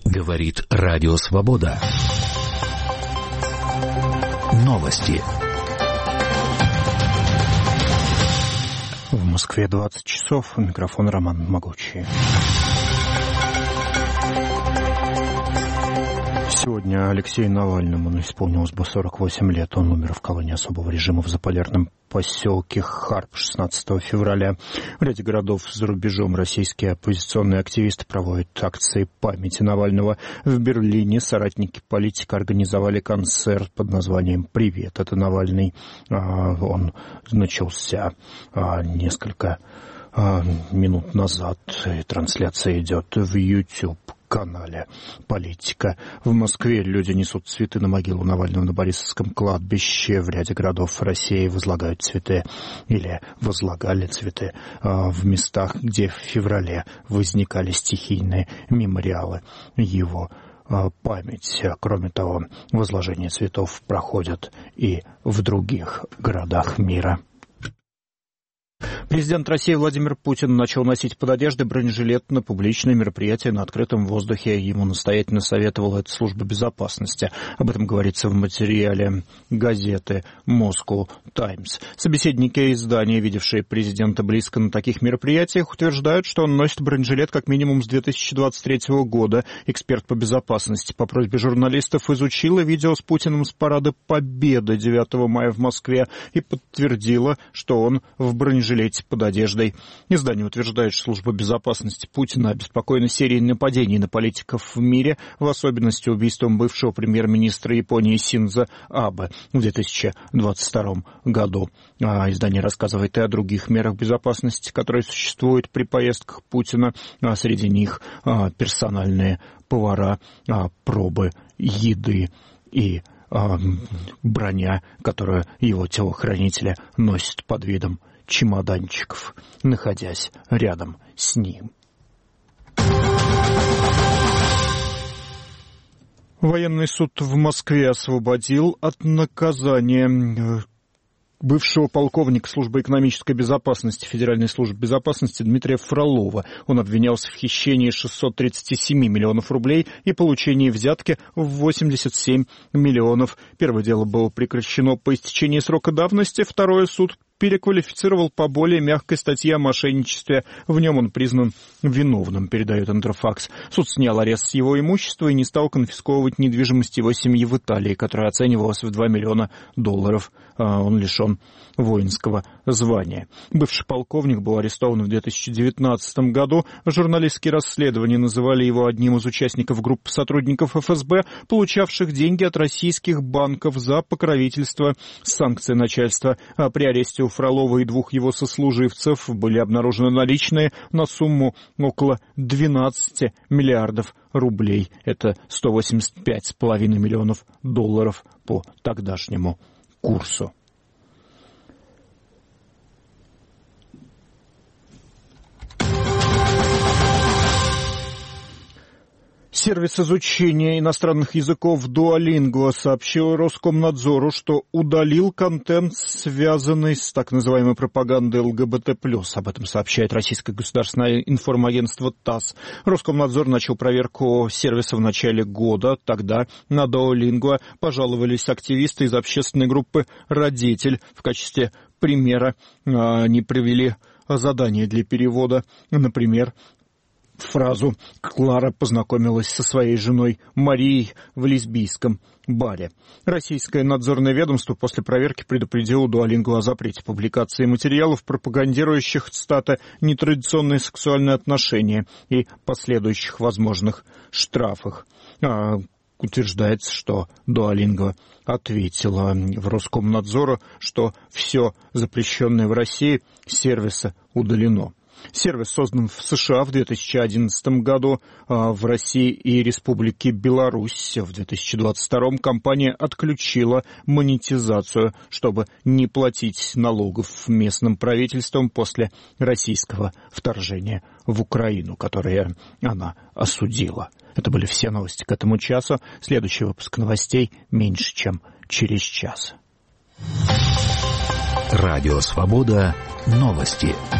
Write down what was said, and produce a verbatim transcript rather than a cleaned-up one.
Говорит Радио Свобода. Новости. В Москве двадцать часов. Микрофон Роман Могучий. Сегодня Алексею Навальному исполнилось бы сорок восемь лет. Он умер в колонии особого режима в заполярном поселке Харп шестнадцатого февраля. В ряде городов за рубежом российские оппозиционные активисты проводят акции памяти Навального. В Берлине соратники политика организовали концерт под названием «Привет, это Навальный». Он начался несколько минут назад. Трансляция идет в YouTube канале «Политика». В Москве люди несут цветы на могилу Навального на Борисовском кладбище. В ряде городов России возлагают цветы или возлагали цветы в местах, где в феврале возникали стихийные мемориалы его памяти. Кроме того, возложение цветов проходит и в других городах мира. Президент России Владимир Путин начал носить под одеждой бронежилет на публичные мероприятия на открытом воздухе. Ему настоятельно советовала эта служба безопасности. Об этом говорится в материале газеты «Moscow Times». Собеседники издания, видевшие президента близко на таких мероприятиях, утверждают, что он носит бронежилет как минимум с две тысячи двадцать третьего года. Эксперт по безопасности по просьбе журналистов изучила видео с Путиным с парада Победы девятого мая в Москве и подтвердила, что он в бронежилете под одеждой. Издание утверждает, что служба безопасности Путина обеспокоена серией нападений на политиков в мире, в особенности убийством бывшего премьер-министра Японии Синдзо Абе в две тысячи двадцать втором году. А издание рассказывает и о других мерах безопасности, которые существуют при поездках Путина. А среди них а, персональные повара, а, пробы еды и а, броня, которую его телохранители носят под видом чемоданчиков, находясь рядом с ним. Военный суд в Москве освободил от наказания бывшего полковника службы экономической безопасности Федеральной службы безопасности Дмитрия Фролова. Он обвинялся в хищении шестьсот тридцать семь миллионов рублей и получении взятки в восемьдесят семь миллионов. Первое дело было прекращено по истечении срока давности, второе суд переквалифицировал по более мягкой статье о мошенничестве. В нем он признан виновным, передает Интерфакс. Суд снял арест с его имущества и не стал конфисковывать недвижимость его семьи в Италии, которая оценивалась в два миллиона долларов. Он лишен воинского звания. Бывший полковник был арестован в две тысячи девятнадцатом году. Журналистские расследования называли его одним из участников группы сотрудников эф эс бэ, получавших деньги от российских банков за покровительство санкций начальства. При аресте у Фролова и двух его сослуживцев были обнаружены наличные на сумму около двенадцати миллиардов рублей. Это сто восемьдесят пять с половиной миллионов долларов по тогдашнему курсу. Сервис изучения иностранных языков Duolingo сообщил Роскомнадзору, что удалил контент, связанный с так называемой пропагандой эл гэ бэ тэ плюс. Об этом сообщает российское государственное информагентство ТАСС. Роскомнадзор начал проверку сервиса в начале года. Тогда на Duolingo пожаловались активисты из общественной группы «Родитель». В качестве примера они привели задание для перевода. Например, фразу «Клара познакомилась со своей женой Марией в лесбийском баре». Российское надзорное ведомство после проверки предупредило Duolingo о запрете публикации материалов, пропагандирующих, цитата, «нетрадиционные сексуальные отношения» и последующих возможных штрафах. А, утверждается, что Duolingo ответила в Роскомнадзору, что все запрещенное в России с сервиса удалено. Сервис создан в США в две тысячи одиннадцатом году, а в России и Республике Беларусь в две тысячи двадцать втором компания отключила монетизацию, чтобы не платить налогов местным правительством после российского вторжения в Украину, которое она осудила. Это были все новости к этому часу. Следующий выпуск новостей меньше, чем через час. Радио Свобода. Новости.